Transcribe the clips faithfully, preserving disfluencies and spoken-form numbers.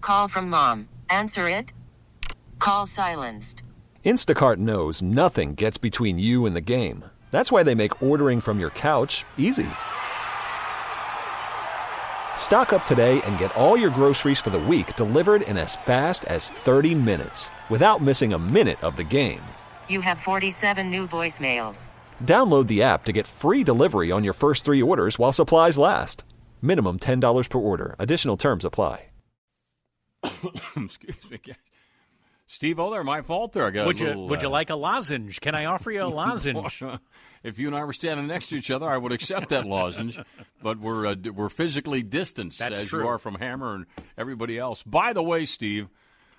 Call from mom. Answer it. Call silenced. Instacart knows nothing gets between you and the game. That's why they make ordering from your couch easy. Stock up today and get all your groceries for the week delivered in as fast as thirty minutes without missing a minute of the game. You have forty-seven new voicemails. Download the app to get free delivery on your first three orders while supplies last. Minimum ten dollars per order. Additional terms apply. Excuse me, guys. Steve, oh, they're my fault there. I got would a you little, Would uh, you like a lozenge? Can I offer you a lozenge? If you and I were standing next to each other, I would accept that lozenge. But we're uh, we're physically distanced That's as true. you are from Hammer and everybody else. By the way, Steve,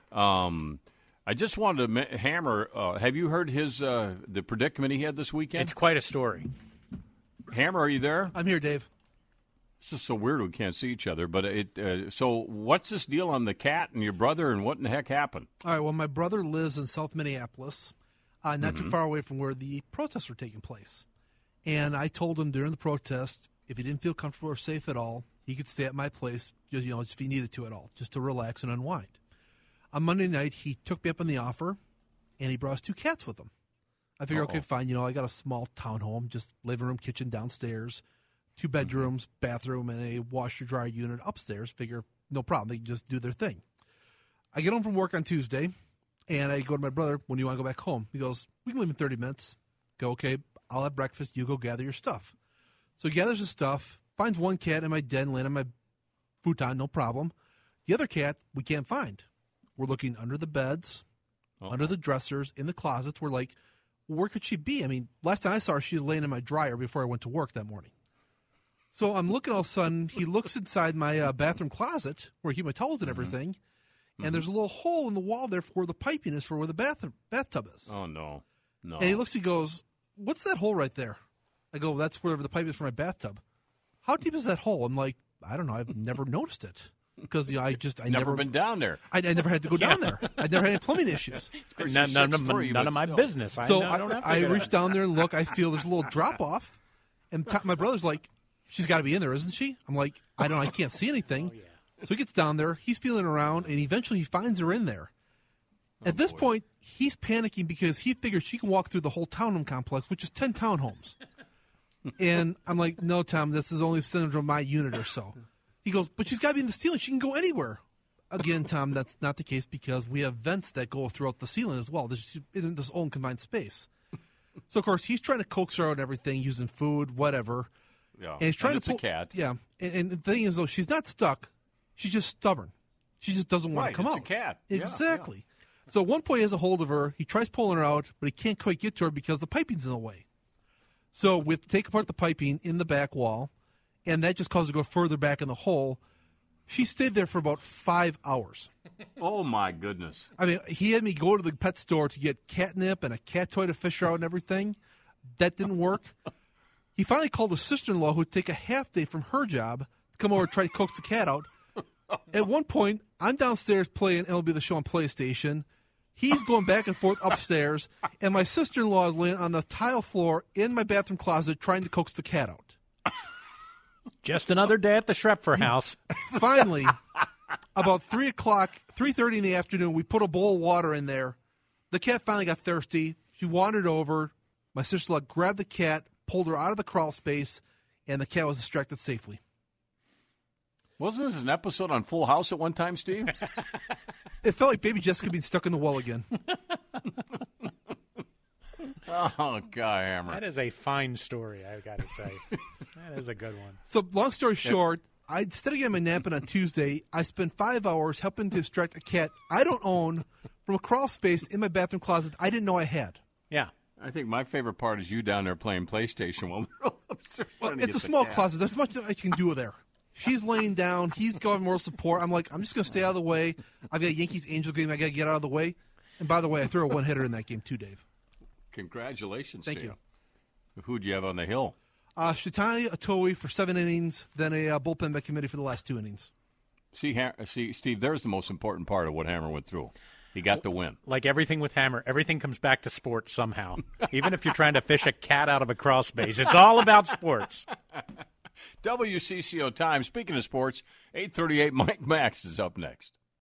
um, I just wanted to ma- Hammer. Uh, have you heard his uh, the predicament he had this weekend? It's quite a story. Hammer, are you there? I'm here, Dave. This is so weird we can't see each other. But it. Uh, so what's this deal on the cat and your brother, and what in the heck happened? All right, well, my brother lives in South Minneapolis, uh, not Mm-hmm. too far away from where the protests were taking place. And I told him during the protest, if he didn't feel comfortable or safe at all, he could stay at my place, just, you know, if he needed to at all, just to relax and unwind. On Monday night, he took me up on the offer, and he brought his two cats with him. I figured, Uh-oh. okay, fine, you know, I got a small townhome, just living room, kitchen downstairs, two bedrooms, bathroom, and a washer-dryer unit upstairs. Figure, no problem. They can just do their thing. I get home from work on Tuesday, and I go to my brother, when do you want to go back home? He goes, we can leave in thirty minutes. Go, okay, I'll have breakfast. You go gather your stuff. So he gathers his stuff, finds one cat in my den laying on my futon, no problem. The other cat we can't find. We're looking under the beds, Uh-oh. under the dressers, in the closets. We're like, where could she be? I mean, last time I saw her, she was laying in my dryer before I went to work that morning. So I'm looking all of a sudden, he looks inside my uh, bathroom closet where I keep my towels and everything, mm-hmm. and there's a little hole in the wall there for where the piping is for where the bathroom, bathtub is. Oh, no. No. And he looks, he goes, what's that hole right there? I go, that's where the pipe is for my bathtub. How deep is that hole? I'm like, I don't know. I've never noticed it. Because you know, I just, I never, never been down there. I, I never had to go down there. I never had any plumbing issues. None, none, of, three, none of my still. business. I, So I, don't have to I, I do reach that. down there and look. I feel there's a little drop off. And t- my brother's like, she's got to be in there, isn't she? I'm like, I don't, I can't see anything. Oh, yeah. So he gets down there. He's feeling around, and eventually he finds her in there. At this boy. point, he's panicking because he figures she can walk through the whole townhome complex, which is ten townhomes. And I'm like, no, Tom, this is only syndrome of my unit or so. He goes, but she's got to be in the ceiling. She can go anywhere. Again, Tom, that's not the case because we have vents that go throughout the ceiling as well. There's in this own combined space. So, of course, he's trying to coax her out and everything, using food, whatever. Yeah. And he's trying and to it's pull, a cat. Yeah. And, and the thing is, though, she's not stuck. She's just stubborn. She just doesn't want Right, to come it's out. a cat. Yeah, Exactly. So at one point he has a hold of her. He tries pulling her out, but he can't quite get to her because the piping's in the way. So we have to take apart the piping in the back wall, and that just causes her to go further back in the hole. She stayed there for about five hours. Oh, my goodness. I mean, he had me go to the pet store to get catnip and a cat toy to fish her out and everything. That didn't work. He finally called his sister-in-law, who would take a half day from her job, to come over and try to coax the cat out. At one point, I'm downstairs playing M L B The Show on PlayStation. He's going back and forth upstairs, and my sister-in-law is laying on the tile floor in my bathroom closet trying to coax the cat out. Just another day at the Schrepfer house. Finally, about three o'clock, three thirty in the afternoon, we put a bowl of water in there. The cat finally got thirsty. She wandered over. My sister-in-law grabbed the cat, pulled her out of the crawl space, and the cat was distracted safely. Wasn't this an episode on Full House at one time, Steve? It felt like baby Jessica being stuck in the well again. Oh, God, Hammer. That is a fine story, I've got to say. That is a good one. So, long story short, I instead of getting my napping on Tuesday, I spent five hours helping to distract a cat I don't own from a crawl space in my bathroom closet I didn't know I had. Yeah. I think my favorite part is you down there playing PlayStation while they're all upstairs Well, trying to it's get a the small cat. closet. There's much that I can do there. She's laying down. He's got moral support. I'm like, I'm just going to stay out of the way. I've got a Yankees Angels game. I got to get out of the way. And by the way, I threw a one hitter in that game too, Dave. Congratulations, Thank Steve. you. Who'd you have on the hill? Uh, Shitani Atoe for seven innings, then a uh, bullpen by committee for the last two innings. See, ha- see, Steve, there's the most important part of what Hammer went through. He got the win. Like everything with Hammer, everything comes back to sports somehow. Even if you're trying to fish a cat out of a crawl space, it's all about sports. W C C O time. Speaking of sports, eight thirty-eight, Mike Max is up next.